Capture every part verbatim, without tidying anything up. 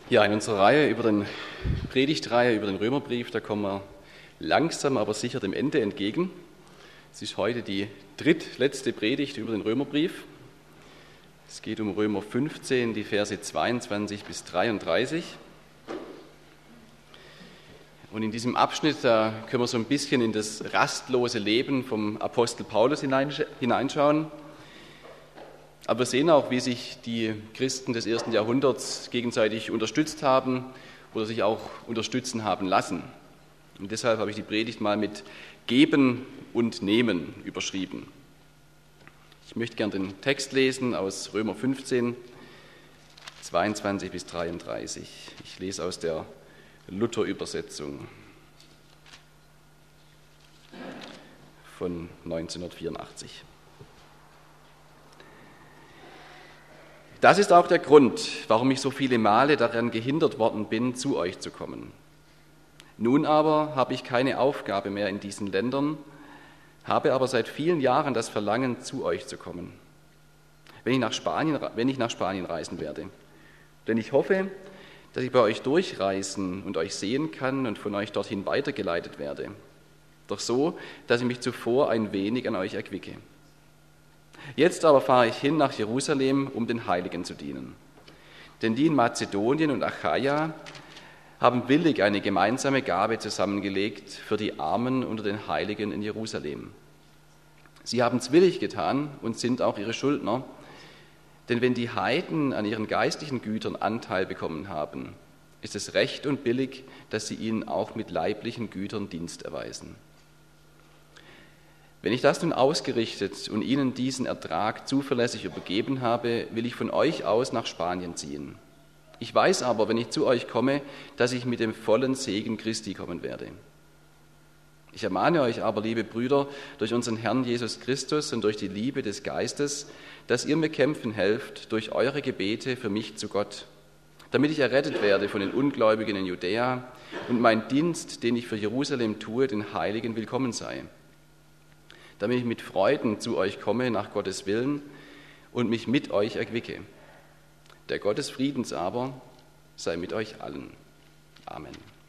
Ja, in unserer Reihe über den Predigtreihe über den Römerbrief, da kommen wir langsam, aber sicher dem Ende entgegen. Es ist heute die drittletzte Predigt über den Römerbrief. Es geht um Römer fünfzehn, die Verse zweiundzwanzig bis dreiunddreißig. Und in diesem Abschnitt, da können wir so ein bisschen in das rastlose Leben vom Apostel Paulus hineinschauen. Aber wir sehen auch, wie sich die Christen des ersten Jahrhunderts gegenseitig unterstützt haben oder sich auch unterstützen haben lassen. Und deshalb habe ich die Predigt mal mit Geben und Nehmen überschrieben. Ich möchte gerne den Text lesen aus Römer fünfzehn, zweiundzwanzig bis dreiunddreißig. Ich lese aus der Luther-Übersetzung von neunzehnhundertvierundachtzig. Das ist auch der Grund, warum ich so viele Male daran gehindert worden bin, zu euch zu kommen. Nun aber habe ich keine Aufgabe mehr in diesen Ländern, habe aber seit vielen Jahren das Verlangen, zu euch zu kommen, wenn ich nach Spanien, wenn ich nach Spanien reisen werde. Denn ich hoffe, dass ich bei euch durchreisen und euch sehen kann und von euch dorthin weitergeleitet werde. Doch so, dass ich mich zuvor ein wenig an euch erquicke. Jetzt aber fahre ich hin nach Jerusalem, um den Heiligen zu dienen. Denn die in Mazedonien und Achaia haben willig eine gemeinsame Gabe zusammengelegt für die Armen unter den Heiligen in Jerusalem. Sie haben es willig getan und sind auch ihre Schuldner, denn wenn die Heiden an ihren geistlichen Gütern Anteil bekommen haben, ist es recht und billig, dass sie ihnen auch mit leiblichen Gütern Dienst erweisen. Wenn ich das nun ausgerichtet und Ihnen diesen Ertrag zuverlässig übergeben habe, will ich von euch aus nach Spanien ziehen. Ich weiß aber, wenn ich zu euch komme, dass ich mit dem vollen Segen Christi kommen werde. Ich ermahne euch aber, liebe Brüder, durch unseren Herrn Jesus Christus und durch die Liebe des Geistes, dass ihr mir kämpfen helft durch eure Gebete für mich zu Gott, damit ich errettet werde von den Ungläubigen in Judäa und mein Dienst, den ich für Jerusalem tue, den Heiligen willkommen sei. Damit ich mit Freuden zu euch komme, nach Gottes Willen, und mich mit euch erquicke. Der Gott des Friedens aber sei mit euch allen. Amen.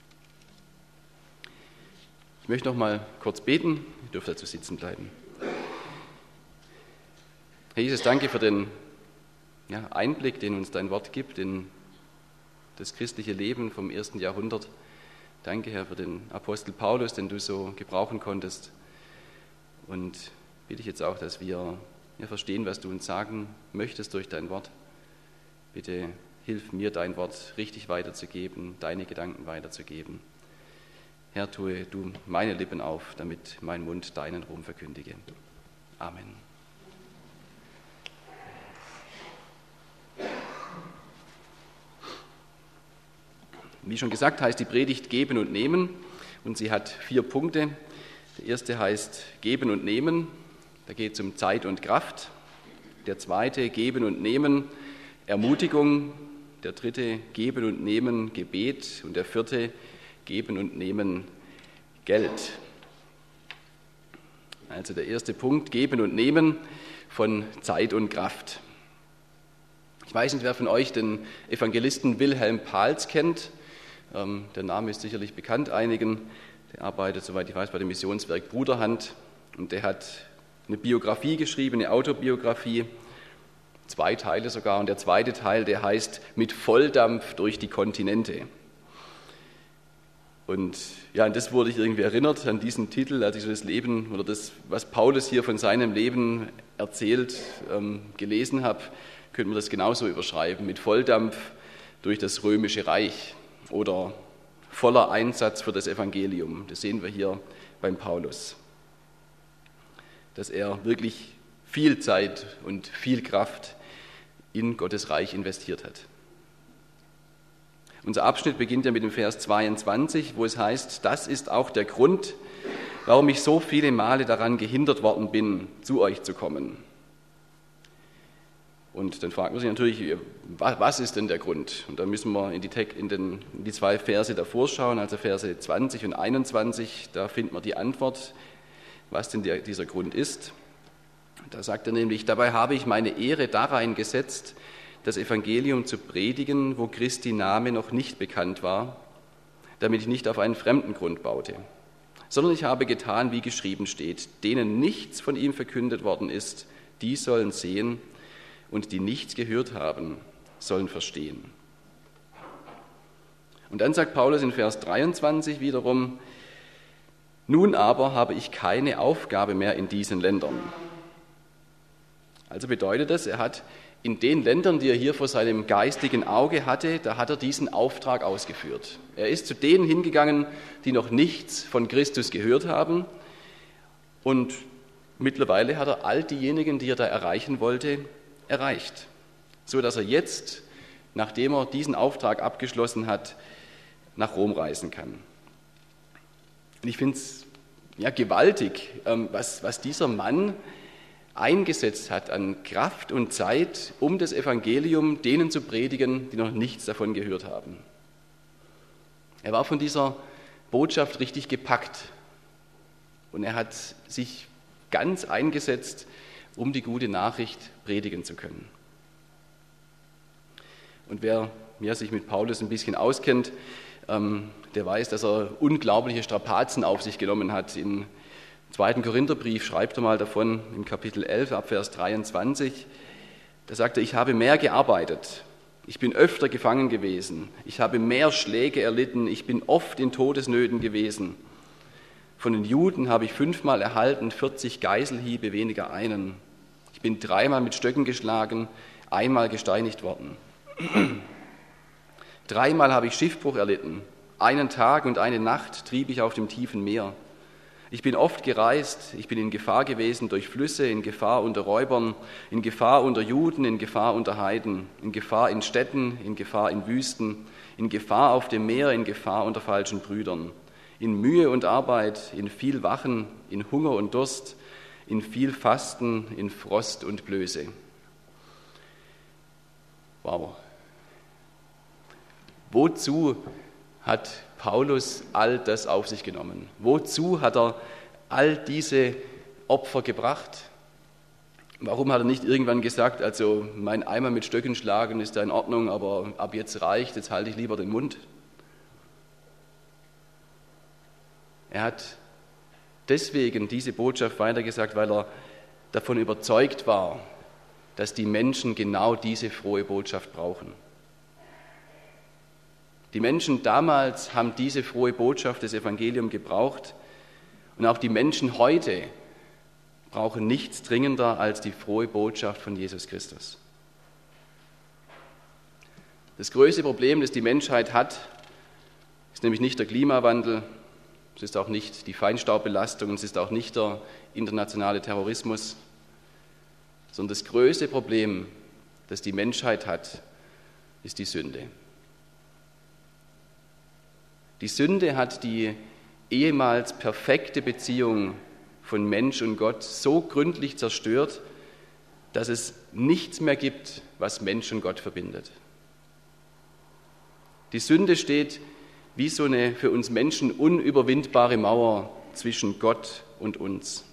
Ich möchte noch mal kurz beten. Ihr dürft dazu sitzen bleiben. Herr Jesus, danke für den ja, Einblick, den uns dein Wort gibt in das christliche Leben vom ersten Jahrhundert. Danke, Herr, für den Apostel Paulus, den du so gebrauchen konntest. Und bitte ich jetzt auch, dass wir ja, verstehen, was du uns sagen möchtest durch dein Wort. Bitte hilf mir, dein Wort richtig weiterzugeben, deine Gedanken weiterzugeben. Herr, tue du meine Lippen auf, damit mein Mund deinen Ruhm verkündige. Amen. Wie schon gesagt, heißt die Predigt Geben und Nehmen und sie hat vier Punkte. Der erste heißt Geben und Nehmen, da geht es um Zeit und Kraft. Der zweite Geben und Nehmen, Ermutigung. Der dritte Geben und Nehmen, Gebet. Und der vierte Geben und Nehmen, Geld. Also der erste Punkt, Geben und Nehmen von Zeit und Kraft. Ich weiß nicht, wer von euch den Evangelisten Wilhelm Pahls kennt. Ähm, der Name ist sicherlich bekannt einigen. Der arbeitet, soweit ich weiß, bei dem Missionswerk Bruderhand und der hat eine Biografie geschrieben, eine Autobiografie, zwei Teile sogar. Und der zweite Teil, der heißt Mit Volldampf durch die Kontinente. Und ja, an das wurde ich irgendwie erinnert, an diesen Titel, als ich so das Leben oder das, was Paulus hier von seinem Leben erzählt, ähm, gelesen habe, könnte man das genauso überschreiben, mit Volldampf durch das Römische Reich oder voller Einsatz für das Evangelium. Das sehen wir hier beim Paulus. Dass er wirklich viel Zeit und viel Kraft in Gottes Reich investiert hat. Unser Abschnitt beginnt ja mit dem Vers zweiundzwanzig, wo es heißt, das ist auch der Grund, warum ich so viele Male daran gehindert worden bin, zu euch zu kommen. Und dann fragt man sich natürlich, was ist denn der Grund? Und da müssen wir in die, in, den, in die zwei Verse davor schauen, also Verse zwanzig und einundzwanzig, da findet man die Antwort, was denn der, dieser Grund ist. Da sagt er nämlich, dabei habe ich meine Ehre darein gesetzt, das Evangelium zu predigen, wo Christi Name noch nicht bekannt war, damit ich nicht auf einen fremden Grund baute, sondern ich habe getan, wie geschrieben steht, denen nichts von ihm verkündet worden ist, die sollen sehen, und die nichts gehört haben, sollen verstehen. Und dann sagt Paulus in Vers dreiundzwanzig wiederum, nun aber habe ich keine Aufgabe mehr in diesen Ländern. Also bedeutet das, er hat in den Ländern, die er hier vor seinem geistigen Auge hatte, da hat er diesen Auftrag ausgeführt. Er ist zu denen hingegangen, die noch nichts von Christus gehört haben, und mittlerweile hat er all diejenigen, die er da erreichen wollte, erreicht, so dass er jetzt, nachdem er diesen Auftrag abgeschlossen hat, nach Rom reisen kann. Und ich finde es ja gewaltig, was, was dieser Mann eingesetzt hat an Kraft und Zeit, um das Evangelium denen zu predigen, die noch nichts davon gehört haben. Er war von dieser Botschaft richtig gepackt und er hat sich ganz eingesetzt, um die gute Nachricht predigen zu können. Und wer ja, sich mit Paulus ein bisschen auskennt, ähm, der weiß, dass er unglaubliche Strapazen auf sich genommen hat. Im zweiten Korintherbrief schreibt er mal davon, im Kapitel elf, ab Vers dreiundzwanzig, da sagt er, ich habe mehr gearbeitet, ich bin öfter gefangen gewesen, ich habe mehr Schläge erlitten, ich bin oft in Todesnöten gewesen. Von den Juden habe ich fünfmal erhalten, vierzig Geiselhiebe, weniger einen. Ich bin dreimal mit Stöcken geschlagen, einmal gesteinigt worden. Dreimal habe ich Schiffbruch erlitten. Einen Tag und eine Nacht trieb ich auf dem tiefen Meer. Ich bin oft gereist, ich bin in Gefahr gewesen durch Flüsse, in Gefahr unter Räubern, in Gefahr unter Juden, in Gefahr unter Heiden, in Gefahr in Städten, in Gefahr in Wüsten, in Gefahr auf dem Meer, in Gefahr unter falschen Brüdern, in Mühe und Arbeit, in viel Wachen, in Hunger und Durst, in viel Fasten, in Frost und Blöße. Wow. Wozu hat Paulus all das auf sich genommen? Wozu hat er all diese Opfer gebracht? Warum hat er nicht irgendwann gesagt, also mein Eimer mit Stöcken schlagen ist da in Ordnung, aber ab jetzt reicht, jetzt halte ich lieber den Mund? Er hat deswegen diese Botschaft weitergesagt, weil er davon überzeugt war, dass die Menschen genau diese frohe Botschaft brauchen. Die Menschen damals haben diese frohe Botschaft des Evangeliums gebraucht und auch die Menschen heute brauchen nichts dringender als die frohe Botschaft von Jesus Christus. Das größte Problem, das die Menschheit hat, ist nämlich nicht der Klimawandel, es ist auch nicht die Feinstaubbelastung, es ist auch nicht der internationale Terrorismus, sondern das größte Problem, das die Menschheit hat, ist die Sünde. Die Sünde hat die ehemals perfekte Beziehung von Mensch und Gott so gründlich zerstört, dass es nichts mehr gibt, was Mensch und Gott verbindet. Die Sünde steht wie so eine für uns Menschen unüberwindbare Mauer zwischen Gott und uns.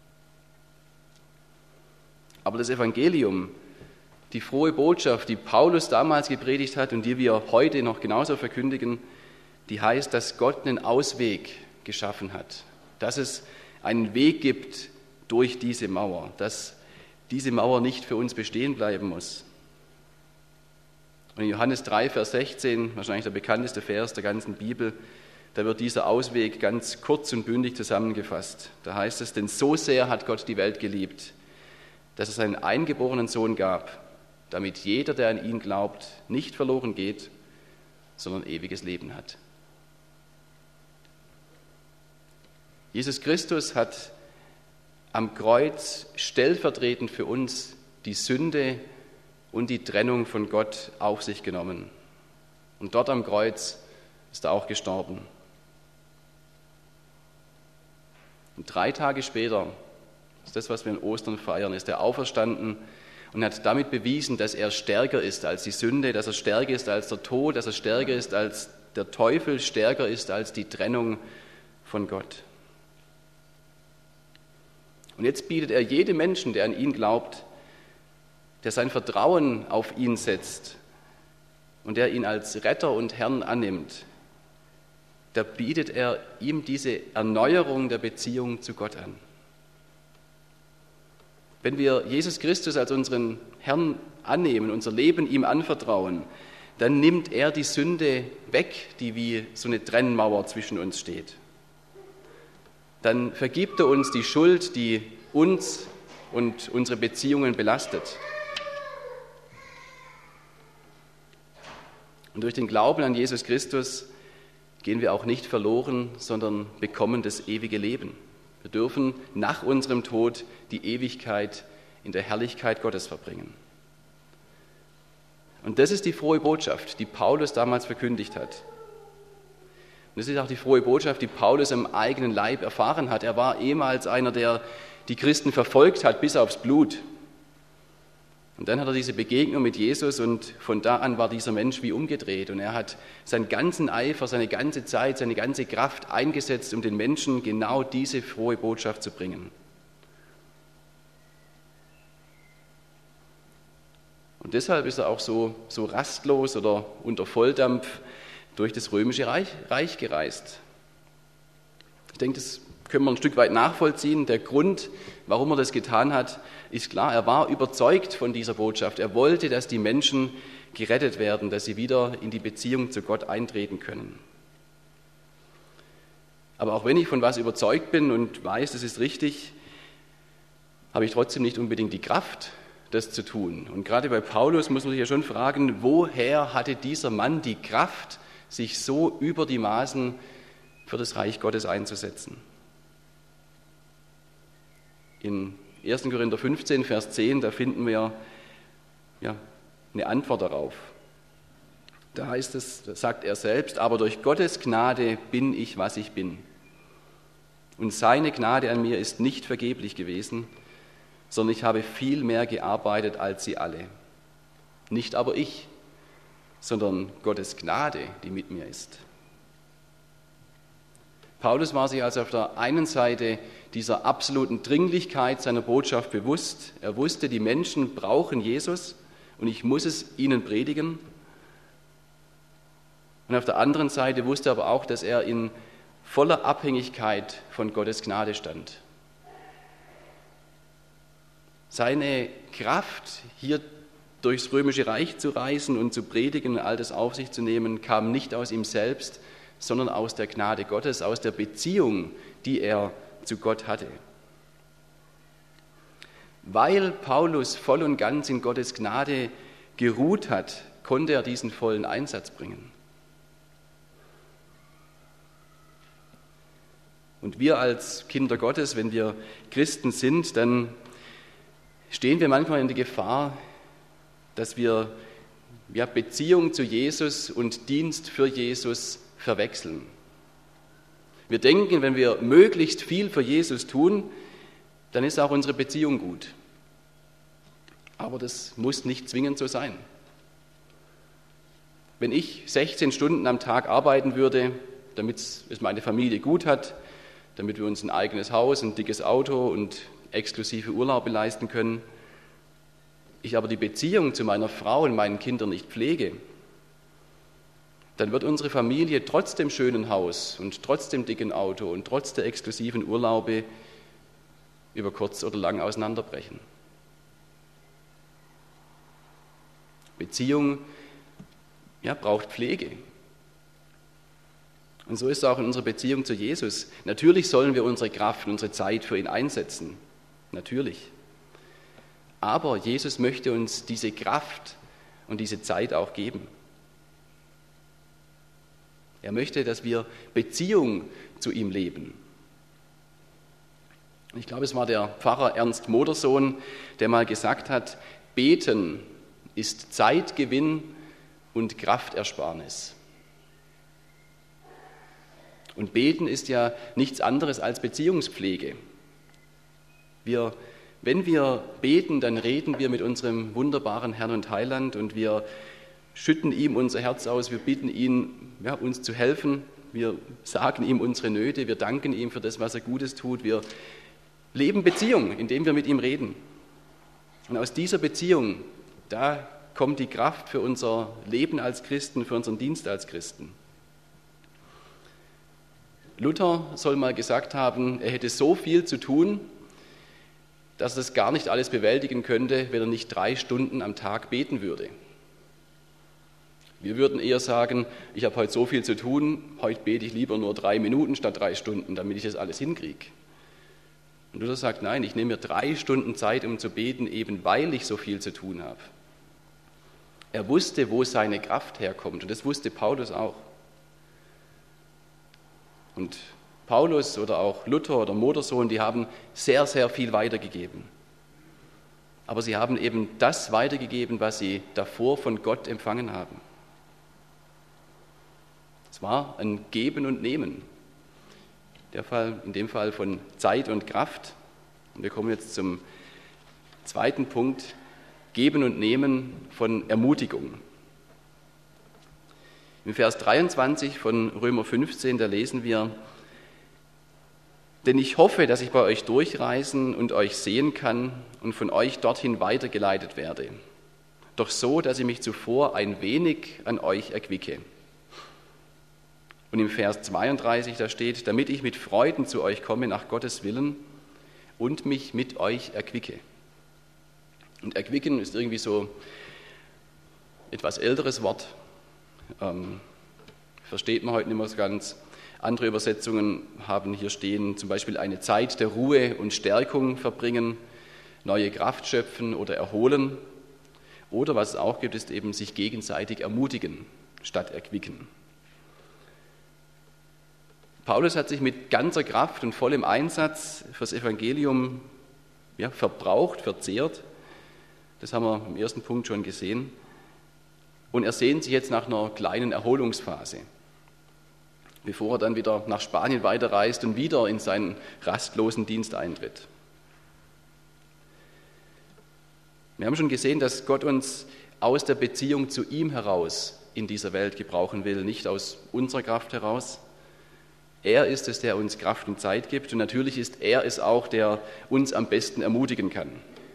Aber das Evangelium, die frohe Botschaft, die Paulus damals gepredigt hat und die wir heute noch genauso verkündigen, die heißt, dass Gott einen Ausweg geschaffen hat, dass es einen Weg gibt durch diese Mauer, dass diese Mauer nicht für uns bestehen bleiben muss. Und in Johannes drei, Vers sechzehn, wahrscheinlich der bekannteste Vers der ganzen Bibel, da wird dieser Ausweg ganz kurz und bündig zusammengefasst. Da heißt es, denn so sehr hat Gott die Welt geliebt, dass es einen eingeborenen Sohn gab, damit jeder, der an ihn glaubt, nicht verloren geht, sondern ewiges Leben hat. Jesus Christus hat am Kreuz stellvertretend für uns die Sünde und die Trennung von Gott auf sich genommen. Und dort am Kreuz ist er auch gestorben. Und drei Tage später, das ist das, was wir in Ostern feiern, ist er auferstanden und hat damit bewiesen, dass er stärker ist als die Sünde, dass er stärker ist als der Tod, dass er stärker ist als der Teufel, stärker ist als die Trennung von Gott. Und jetzt bietet er jedem Menschen, der an ihn glaubt, der sein Vertrauen auf ihn setzt und der ihn als Retter und Herrn annimmt, da bietet er ihm diese Erneuerung der Beziehung zu Gott an. Wenn wir Jesus Christus als unseren Herrn annehmen, unser Leben ihm anvertrauen, dann nimmt er die Sünde weg, die wie so eine Trennmauer zwischen uns steht. Dann vergibt er uns die Schuld, die uns und unsere Beziehungen belastet. Und durch den Glauben an Jesus Christus gehen wir auch nicht verloren, sondern bekommen das ewige Leben. Wir dürfen nach unserem Tod die Ewigkeit in der Herrlichkeit Gottes verbringen. Und das ist die frohe Botschaft, die Paulus damals verkündigt hat. Und das ist auch die frohe Botschaft, die Paulus am eigenen Leib erfahren hat. Er war ehemals einer, der die Christen verfolgt hat bis aufs Blut. Und dann hat er diese Begegnung mit Jesus und von da an war dieser Mensch wie umgedreht. Und er hat seinen ganzen Eifer, seine ganze Zeit, seine ganze Kraft eingesetzt, um den Menschen genau diese frohe Botschaft zu bringen. Und deshalb ist er auch so, so rastlos oder unter Volldampf durch das römische Reich, Reich gereist. Ich denke, das können wir ein Stück weit nachvollziehen. Der Grund, warum er das getan hat, ist klar. Er war überzeugt von dieser Botschaft. Er wollte, dass die Menschen gerettet werden, dass sie wieder in die Beziehung zu Gott eintreten können. Aber auch wenn ich von was überzeugt bin und weiß, das ist richtig, habe ich trotzdem nicht unbedingt die Kraft, das zu tun. Und gerade bei Paulus muss man sich ja schon fragen, woher hatte dieser Mann die Kraft, sich so über die Maßen für das Reich Gottes einzusetzen? In ersten Korinther fünfzehn, Vers zehn, da finden wir ja, eine Antwort darauf. Da heißt es, da sagt er selbst, aber durch Gottes Gnade bin ich, was ich bin. Und seine Gnade an mir ist nicht vergeblich gewesen, sondern ich habe viel mehr gearbeitet als sie alle. Nicht aber ich, sondern Gottes Gnade, die mit mir ist. Paulus war sich also auf der einen Seite dieser absoluten Dringlichkeit seiner Botschaft bewusst. Er wusste, die Menschen brauchen Jesus und ich muss es ihnen predigen. Und auf der anderen Seite wusste er aber auch, dass er in voller Abhängigkeit von Gottes Gnade stand. Seine Kraft, hier durchs römische Reich zu reisen und zu predigen und all das auf sich zu nehmen, kam nicht aus ihm selbst, sondern aus der Gnade Gottes, aus der Beziehung, die er zu Gott hatte. Weil Paulus voll und ganz in Gottes Gnade geruht hat, konnte er diesen vollen Einsatz bringen. Und wir als Kinder Gottes, wenn wir Christen sind, dann stehen wir manchmal in der Gefahr, dass wir ja, Beziehung zu Jesus und Dienst für Jesus verwechseln. Wir denken, wenn wir möglichst viel für Jesus tun, dann ist auch unsere Beziehung gut. Aber das muss nicht zwingend so sein. Wenn ich sechzehn Stunden am Tag arbeiten würde, damit es meine Familie gut hat, damit wir uns ein eigenes Haus, ein dickes Auto und exklusive Urlaube leisten können, ich aber die Beziehung zu meiner Frau und meinen Kindern nicht pflege, dann wird unsere Familie trotz dem schönen Haus und trotz dem dicken Auto und trotz der exklusiven Urlaube über kurz oder lang auseinanderbrechen. Beziehung ja, braucht Pflege. Und so ist es auch in unserer Beziehung zu Jesus. Natürlich sollen wir unsere Kraft, unsere Zeit für ihn einsetzen. Natürlich. Aber Jesus möchte uns diese Kraft und diese Zeit auch geben. Er möchte, dass wir Beziehung zu ihm leben. Ich glaube, es war der Pfarrer Ernst Modersohn, der mal gesagt hat, Beten ist Zeitgewinn und Kraftersparnis. Und Beten ist ja nichts anderes als Beziehungspflege. Wir, wenn wir beten, dann reden wir mit unserem wunderbaren Herrn und Heiland und wir schütten ihm unser Herz aus, wir bitten ihn, ja, uns zu helfen, wir sagen ihm unsere Nöte, wir danken ihm für das, was er Gutes tut, wir leben Beziehung, indem wir mit ihm reden. Und aus dieser Beziehung, da kommt die Kraft für unser Leben als Christen, für unseren Dienst als Christen. Luther soll mal gesagt haben, er hätte so viel zu tun, dass er das gar nicht alles bewältigen könnte, wenn er nicht drei Stunden am Tag beten würde. Wir würden eher sagen, ich habe heute so viel zu tun, heute bete ich lieber nur drei Minuten statt drei Stunden, damit ich das alles hinkriege. Und Luther sagt, nein, ich nehme mir drei Stunden Zeit, um zu beten, eben weil ich so viel zu tun habe. Er wusste, wo seine Kraft herkommt, und das wusste Paulus auch. Und Paulus oder auch Luther oder Modersohn, die haben sehr, sehr viel weitergegeben. Aber sie haben eben das weitergegeben, was sie davor von Gott empfangen haben. Es war ein Geben und Nehmen. Der Fall, in dem Fall von Zeit und Kraft. Und wir kommen jetzt zum zweiten Punkt, Geben und Nehmen von Ermutigung. Im Vers dreiundzwanzig von Römer fünfzehn, da lesen wir, denn ich hoffe, dass ich bei euch durchreisen und euch sehen kann und von euch dorthin weitergeleitet werde, doch so, dass ich mich zuvor ein wenig an euch erquicke. Und im Vers zweiunddreißig, da steht, damit ich mit Freuden zu euch komme nach Gottes Willen und mich mit euch erquicke. Und erquicken ist irgendwie so etwas älteres Wort. Ähm, versteht man heute nicht mehr so ganz. Andere Übersetzungen haben hier stehen, zum Beispiel eine Zeit der Ruhe und Stärkung verbringen, neue Kraft schöpfen oder erholen. Oder was es auch gibt, ist eben sich gegenseitig ermutigen statt erquicken. Paulus hat sich mit ganzer Kraft und vollem Einsatz fürs Evangelium ja, verbraucht, verzehrt. Das haben wir im ersten Punkt schon gesehen. Und er sehnt sich jetzt nach einer kleinen Erholungsphase, bevor er dann wieder nach Spanien weiterreist und wieder in seinen rastlosen Dienst eintritt. Wir haben schon gesehen, dass Gott uns aus der Beziehung zu ihm heraus in dieser Welt gebrauchen will, nicht aus unserer Kraft heraus. Er ist es, der uns Kraft und Zeit gibt, und natürlich ist er es auch, der uns am besten ermutigen kann.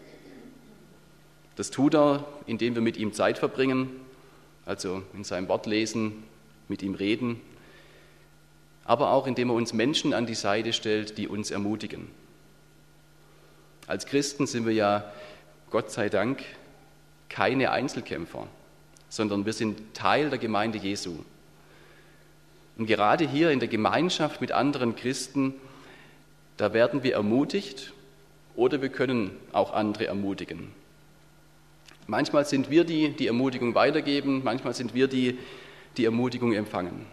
Das tut er, indem wir mit ihm Zeit verbringen, also in seinem Wort lesen, mit ihm reden, aber auch indem er uns Menschen an die Seite stellt, die uns ermutigen. Als Christen sind wir ja, Gott sei Dank, keine Einzelkämpfer, sondern wir sind Teil der Gemeinde Jesu. Und gerade hier in der Gemeinschaft mit anderen Christen, da werden wir ermutigt oder wir können auch andere ermutigen. Manchmal sind wir die, die Ermutigung weitergeben, manchmal sind wir die, die Ermutigung empfangen.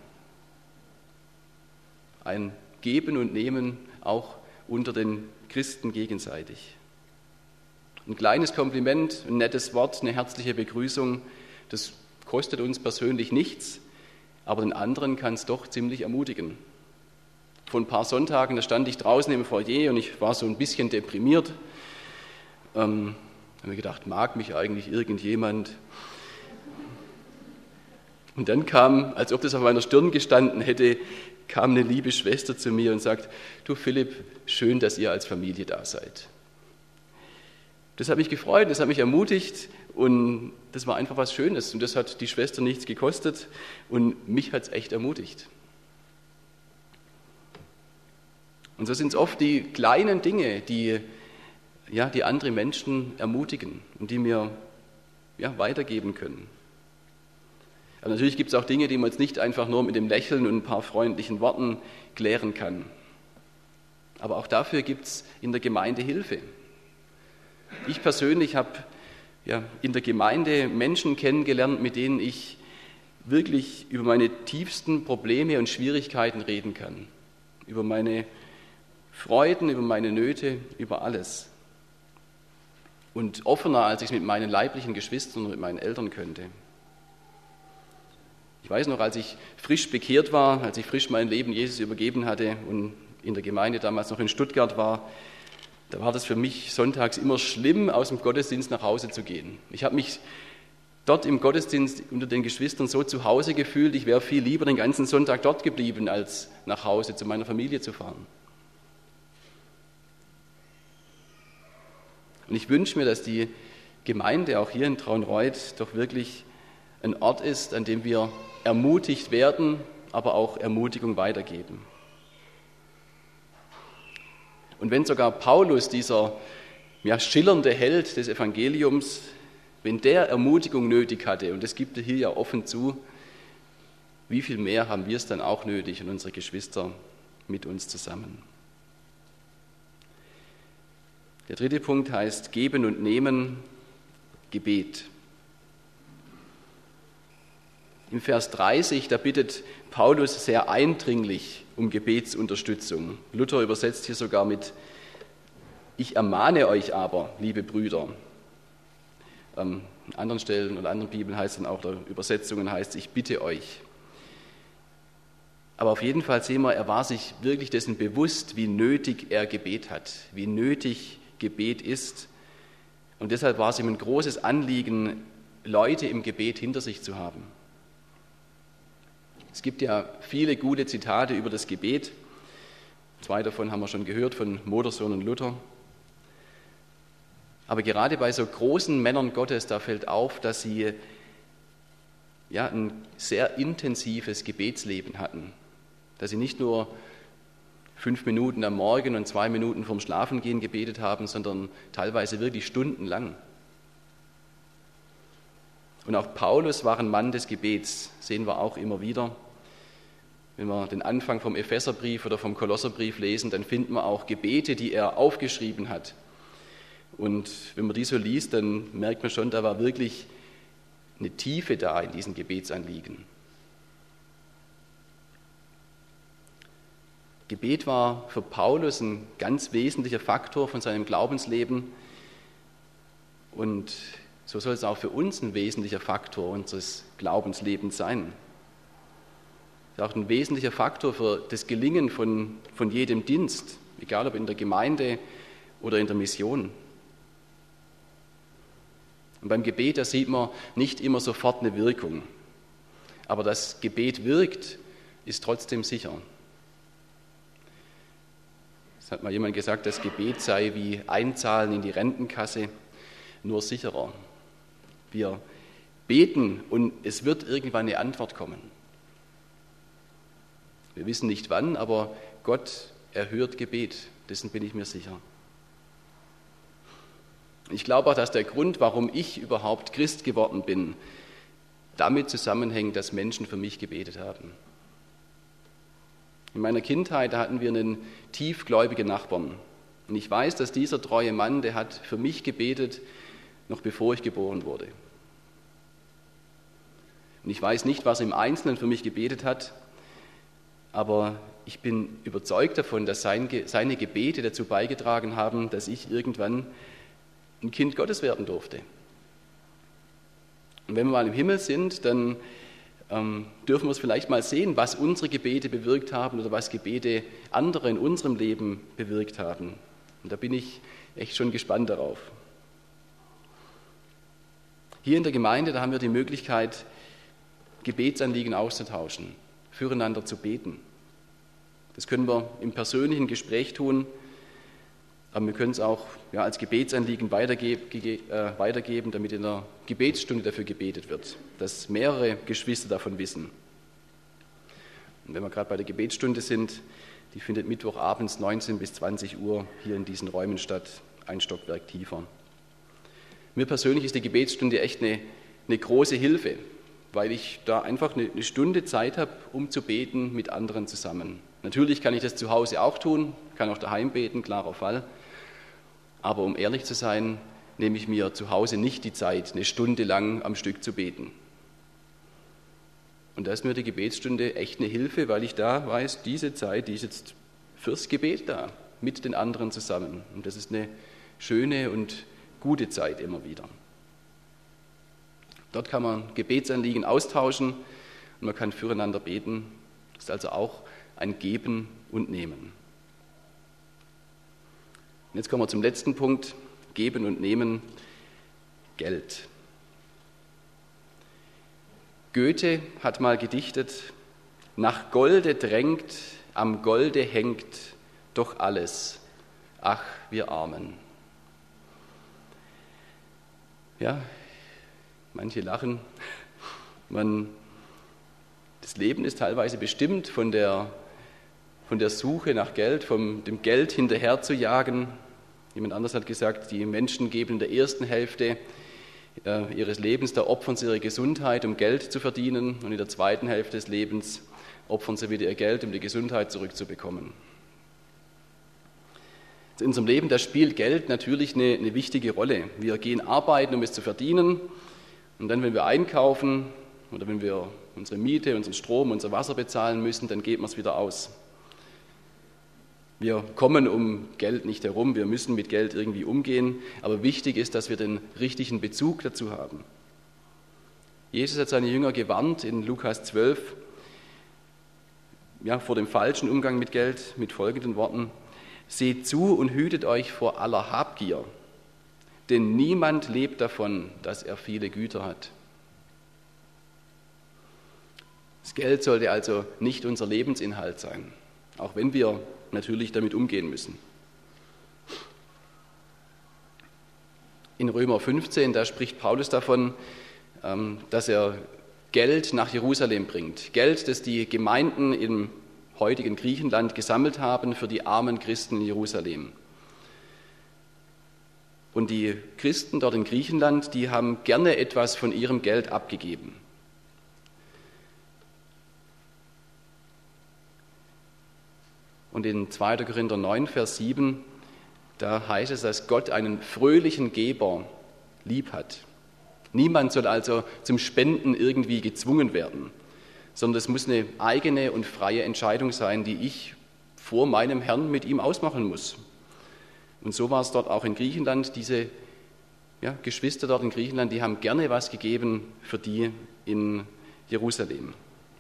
Ein Geben und Nehmen auch unter den Christen gegenseitig. Ein kleines Kompliment, ein nettes Wort, eine herzliche Begrüßung, das kostet uns persönlich nichts, aber den anderen kann es doch ziemlich ermutigen. Vor ein paar Sonntagen, da stand ich draußen im Foyer und ich war so ein bisschen deprimiert. Ähm, habe mir gedacht, mag mich eigentlich irgendjemand? Und dann kam, als ob das auf meiner Stirn gestanden hätte, kam eine liebe Schwester zu mir und sagt, du Philipp, schön, dass ihr als Familie da seid. Das hat mich gefreut, das hat mich ermutigt und das war einfach was Schönes. Und das hat die Schwester nichts gekostet und mich hat es echt ermutigt. Und so sind es oft die kleinen Dinge, die, ja, die andere Menschen ermutigen und die mir ja, weitergeben können. Aber natürlich gibt es auch Dinge, die man jetzt nicht einfach nur mit dem Lächeln und ein paar freundlichen Worten klären kann. Aber auch dafür gibt es in der Gemeinde Hilfe. Ich persönlich habe ja, in der Gemeinde Menschen kennengelernt, mit denen ich wirklich über meine tiefsten Probleme und Schwierigkeiten reden kann. Über meine Freuden, über meine Nöte, über alles. Und offener, als ich es mit meinen leiblichen Geschwistern und mit meinen Eltern könnte. Ich weiß noch, als ich frisch bekehrt war, als ich frisch mein Leben Jesus übergeben hatte und in der Gemeinde damals noch in Stuttgart war, da war das für mich sonntags immer schlimm, aus dem Gottesdienst nach Hause zu gehen. Ich habe mich dort im Gottesdienst unter den Geschwistern so zu Hause gefühlt, ich wäre viel lieber den ganzen Sonntag dort geblieben, als nach Hause zu meiner Familie zu fahren. Und ich wünsche mir, dass die Gemeinde, auch hier in Traunreut, doch wirklich ein Ort ist, an dem wir ermutigt werden, aber auch Ermutigung weitergeben. Und wenn sogar Paulus, dieser ja, schillernde Held des Evangeliums, wenn der Ermutigung nötig hatte, und das gibt er hier ja offen zu, wie viel mehr haben wir es dann auch nötig und unsere Geschwister mit uns zusammen. Der dritte Punkt heißt Geben und Nehmen, Gebet. Im Vers dreißig, da bittet Paulus sehr eindringlich um Gebetsunterstützung. Luther übersetzt hier sogar mit: Ich ermahne euch aber, liebe Brüder. An anderen Stellen und anderen Bibeln heißt es dann auch, der Übersetzungen heißt es, ich bitte euch. Aber auf jeden Fall sehen wir, er war sich wirklich dessen bewusst, wie nötig er Gebet hat, wie nötig Gebet ist. Und deshalb war es ihm ein großes Anliegen, Leute im Gebet hinter sich zu haben. Es gibt ja viele gute Zitate über das Gebet. Zwei davon haben wir schon gehört, von Modersohn und Luther. Aber gerade bei so großen Männern Gottes, da fällt auf, dass sie ja, ein sehr intensives Gebetsleben hatten. Dass sie nicht nur fünf Minuten am Morgen und zwei Minuten vorm Schlafengehen gebetet haben, sondern teilweise wirklich stundenlang. Und auch Paulus war ein Mann des Gebets, sehen wir auch immer wieder. Wenn wir den Anfang vom Epheserbrief oder vom Kolosserbrief lesen, dann finden wir auch Gebete, die er aufgeschrieben hat. Und wenn man die so liest, dann merkt man schon, da war wirklich eine Tiefe da in diesen Gebetsanliegen. Gebet war für Paulus ein ganz wesentlicher Faktor von seinem Glaubensleben und so soll es auch für uns ein wesentlicher Faktor unseres Glaubenslebens sein. Es ist auch ein wesentlicher Faktor für das Gelingen von, von jedem Dienst, egal ob in der Gemeinde oder in der Mission. Und beim Gebet, da sieht man nicht immer sofort eine Wirkung, aber dass Gebet wirkt, ist trotzdem sicher. Es hat mal jemand gesagt, das Gebet sei wie Einzahlen in die Rentenkasse, nur sicherer. Wir beten und es wird irgendwann eine Antwort kommen. Wir wissen nicht wann, aber Gott erhört Gebet, dessen bin ich mir sicher. Ich glaube auch, dass der Grund, warum ich überhaupt Christ geworden bin, damit zusammenhängt, dass Menschen für mich gebetet haben. In meiner Kindheit hatten wir einen tiefgläubigen Nachbarn. Und ich weiß, dass dieser treue Mann, der hat für mich gebetet, noch bevor ich geboren wurde. Und ich weiß nicht, was er im Einzelnen für mich gebetet hat, aber ich bin überzeugt davon, dass seine Gebete dazu beigetragen haben, dass ich irgendwann ein Kind Gottes werden durfte. Und wenn wir mal im Himmel sind, dann ähm, dürfen wir es vielleicht mal sehen, was unsere Gebete bewirkt haben oder was Gebete andere in unserem Leben bewirkt haben. Und da bin ich echt schon gespannt darauf. Hier in der Gemeinde, da haben wir die Möglichkeit, Gebetsanliegen auszutauschen, füreinander zu beten. Das können wir im persönlichen Gespräch tun, aber wir können es auch ja, als Gebetsanliegen weitergeben, damit in der Gebetsstunde dafür gebetet wird, dass mehrere Geschwister davon wissen. Und wenn wir gerade bei der Gebetsstunde sind, die findet Mittwochabends neunzehn bis zwanzig Uhr hier in diesen Räumen statt, ein Stockwerk tiefer. Mir persönlich ist die Gebetsstunde echt eine, eine große Hilfe, weil ich da einfach eine, eine Stunde Zeit habe, um zu beten mit anderen zusammen. Natürlich kann ich das zu Hause auch tun, kann auch daheim beten, klarer Fall. Aber um ehrlich zu sein, nehme ich mir zu Hause nicht die Zeit, eine Stunde lang am Stück zu beten. Und da ist mir die Gebetsstunde echt eine Hilfe, weil ich da weiß, diese Zeit, die ist jetzt fürs Gebet da, mit den anderen zusammen. Und das ist eine schöne und gute Zeit immer wieder. Dort kann man Gebetsanliegen austauschen und man kann füreinander beten. Das ist also auch ein Geben und Nehmen. Und jetzt kommen wir zum letzten Punkt, Geben und Nehmen, Geld. Goethe hat mal gedichtet, nach Golde drängt, am Golde hängt doch alles, ach wir Armen. Ja, manche lachen. Man, das Leben ist teilweise bestimmt von der, von der Suche nach Geld, von dem Geld hinterher zu jagen. Jemand anders hat gesagt, die Menschen geben in der ersten Hälfte äh, ihres Lebens, da opfern sie ihre Gesundheit, um Geld zu verdienen, und in der zweiten Hälfte des Lebens opfern sie wieder ihr Geld, um die Gesundheit zurückzubekommen. In unserem Leben, da spielt Geld natürlich eine, eine wichtige Rolle. Wir gehen arbeiten, um es zu verdienen, und dann, wenn wir einkaufen oder wenn wir unsere Miete, unseren Strom, unser Wasser bezahlen müssen, dann geben wir es wieder aus. Wir kommen um Geld nicht herum, wir müssen mit Geld irgendwie umgehen, aber wichtig ist, dass wir den richtigen Bezug dazu haben. Jesus hat seine Jünger gewarnt in Lukas zwölf, ja, vor dem falschen Umgang mit Geld mit folgenden Worten: Seht zu und hütet euch vor aller Habgier, denn niemand lebt davon, dass er viele Güter hat. Das Geld sollte also nicht unser Lebensinhalt sein, auch wenn wir natürlich damit umgehen müssen. In Römer fünfzehn, da spricht Paulus davon, dass er Geld nach Jerusalem bringt. Geld, das die Gemeinden im heutigen Griechenland gesammelt haben für die armen Christen in Jerusalem. Und die Christen dort in Griechenland, die haben gerne etwas von ihrem Geld abgegeben. Und in zweiter Korinther neun, Vers sieben, da heißt es, dass Gott einen fröhlichen Geber lieb hat. Niemand soll also zum Spenden irgendwie gezwungen werden, sondern es muss eine eigene und freie Entscheidung sein, die ich vor meinem Herrn mit ihm ausmachen muss. Und so war es dort auch in Griechenland. Diese ja, Geschwister dort in Griechenland, die haben gerne was gegeben für die in Jerusalem.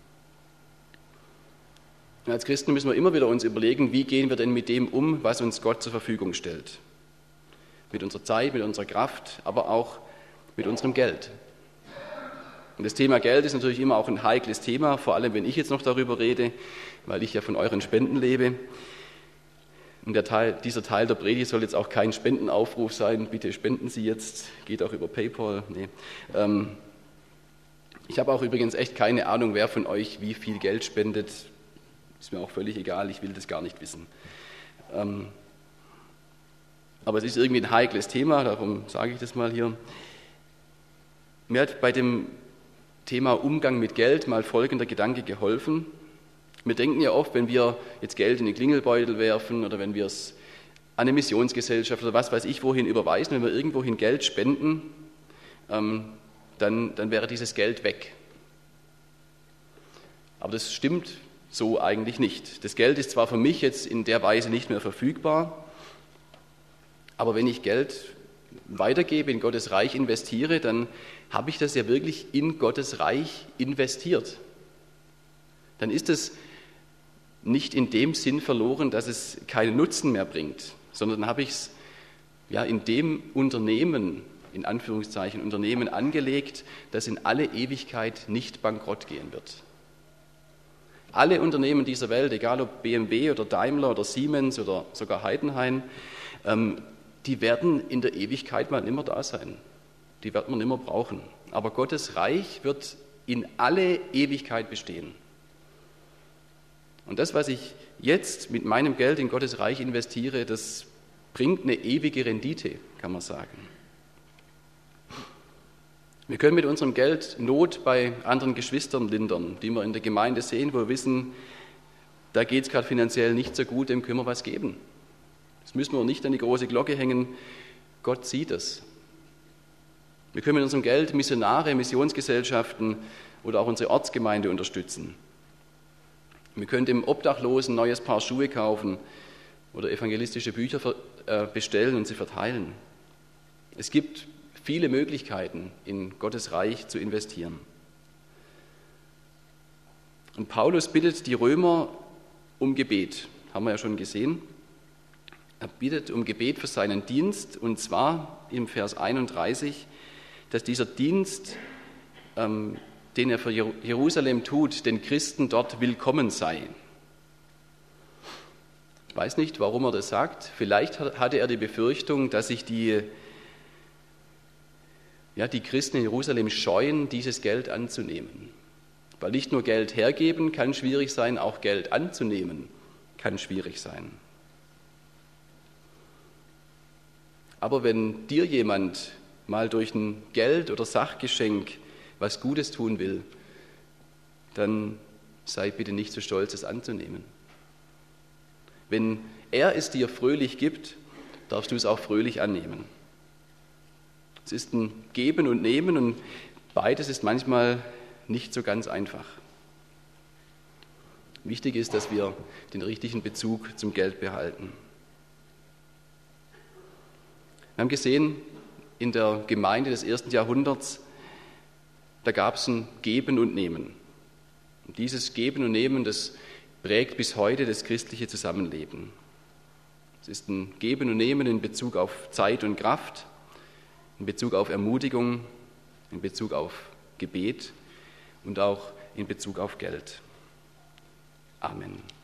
Und als Christen müssen wir immer wieder uns überlegen, wie gehen wir denn mit dem um, was uns Gott zur Verfügung stellt. Mit unserer Zeit, mit unserer Kraft, aber auch mit unserem Geld. Und das Thema Geld ist natürlich immer auch ein heikles Thema, vor allem wenn ich jetzt noch darüber rede, weil ich ja von euren Spenden lebe. Und der Teil, dieser Teil der Predigt soll jetzt auch kein Spendenaufruf sein, bitte spenden Sie jetzt, geht auch über PayPal. Nee. Ähm, ich habe auch übrigens echt keine Ahnung, wer von euch wie viel Geld spendet. Ist mir auch völlig egal, ich will das gar nicht wissen. Ähm, aber es ist irgendwie ein heikles Thema, darum sage ich das mal hier. Mir hat bei dem Thema Umgang mit Geld mal folgender Gedanke geholfen. Wir denken ja oft, wenn wir jetzt Geld in den Klingelbeutel werfen oder wenn wir es an eine Missionsgesellschaft oder was weiß ich wohin überweisen, wenn wir irgendwohin Geld spenden, ähm, dann, dann wäre dieses Geld weg. Aber das stimmt so eigentlich nicht. Das Geld ist zwar für mich jetzt in der Weise nicht mehr verfügbar, aber wenn ich Geld weitergebe, in Gottes Reich investiere, dann habe ich das ja wirklich in Gottes Reich investiert. Dann ist es nicht in dem Sinn verloren, dass es keinen Nutzen mehr bringt, sondern habe ich es ja in dem Unternehmen, in Anführungszeichen Unternehmen angelegt, das in alle Ewigkeit nicht bankrott gehen wird. Alle Unternehmen dieser Welt, egal ob B M W oder Daimler oder Siemens oder sogar Heidenhain, ähm, die werden in der Ewigkeit mal nimmer da sein. Die wird man nimmer brauchen. Aber Gottes Reich wird in alle Ewigkeit bestehen. Und das, was ich jetzt mit meinem Geld in Gottes Reich investiere, das bringt eine ewige Rendite, kann man sagen. Wir können mit unserem Geld Not bei anderen Geschwistern lindern, die wir in der Gemeinde sehen, wo wir wissen, da geht es gerade finanziell nicht so gut, dem können wir was geben. Das müssen wir nicht an die große Glocke hängen, Gott sieht es. Wir können mit unserem Geld Missionare, Missionsgesellschaften oder auch unsere Ortsgemeinde unterstützen. Wir können dem Obdachlosen ein neues Paar Schuhe kaufen oder evangelistische Bücher bestellen und sie verteilen. Es gibt viele Möglichkeiten, in Gottes Reich zu investieren. Und Paulus bittet die Römer um Gebet, haben wir ja schon gesehen. Er bittet um Gebet für seinen Dienst, und zwar im Vers einunddreißig, dass dieser Dienst, ähm, den er für Jerusalem tut, den Christen dort willkommen sei. Ich weiß nicht, warum er das sagt. Vielleicht hatte er die Befürchtung, dass sich die, ja, die Christen in Jerusalem scheuen, dieses Geld anzunehmen. Weil nicht nur Geld hergeben kann schwierig sein, auch Geld anzunehmen kann schwierig sein. Aber wenn dir jemand mal durch ein Geld- oder Sachgeschenk was Gutes tun will, dann sei bitte nicht so stolz, es anzunehmen. Wenn er es dir fröhlich gibt, darfst du es auch fröhlich annehmen. Es ist ein Geben und Nehmen und beides ist manchmal nicht so ganz einfach. Wichtig ist, dass wir den richtigen Bezug zum Geld behalten. Wir haben gesehen, in der Gemeinde des ersten Jahrhunderts, da gab es ein Geben und Nehmen. Und dieses Geben und Nehmen, das prägt bis heute das christliche Zusammenleben. Es ist ein Geben und Nehmen in Bezug auf Zeit und Kraft, in Bezug auf Ermutigung, in Bezug auf Gebet und auch in Bezug auf Geld. Amen.